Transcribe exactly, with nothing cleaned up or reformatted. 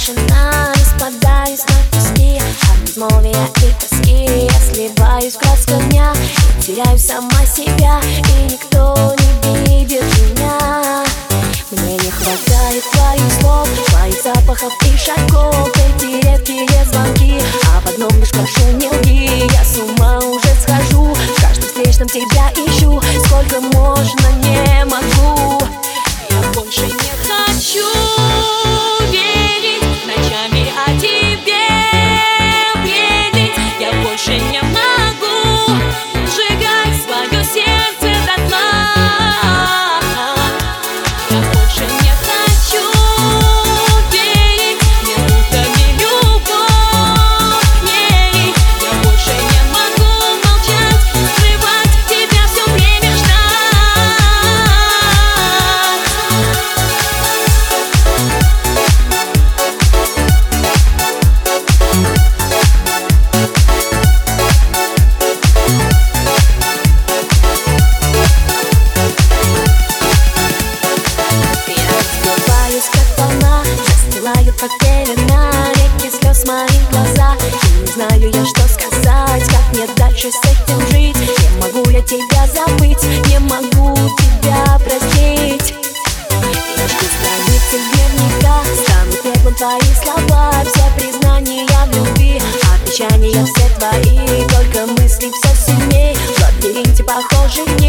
тишина, распадаюсь на куски от безмолвия и тоски. Я сливаюсь в красках дня и теряю сама себя, и никто не видит меня. Мне не хватает твоих слов, твоих запахов и шагов, эти редкие звонки, а в одном лишь прошу не лги. Я с ума уже схожу, в каждом встречном тебя ищу. Сколько можно, не могу. Я больше не хочу верить ночами о тебе бредить. Я больше не могу сжигать свое сердце дотла. Я больше не хочу верить, мне будто не любовь к ней. Я больше не могу молчать, скрывать тебя все время, ждать. Как пелена, реки слез в моих глазах. И не знаю я, что сказать, как мне дальше с этим жить. Не могу я тебя забыть, не могу тебя простить. Я жду страницы дневника, станут пеплом твои слова. Все признания в любви, обещания все твои, только мысли все сильней. В лабиринте похожих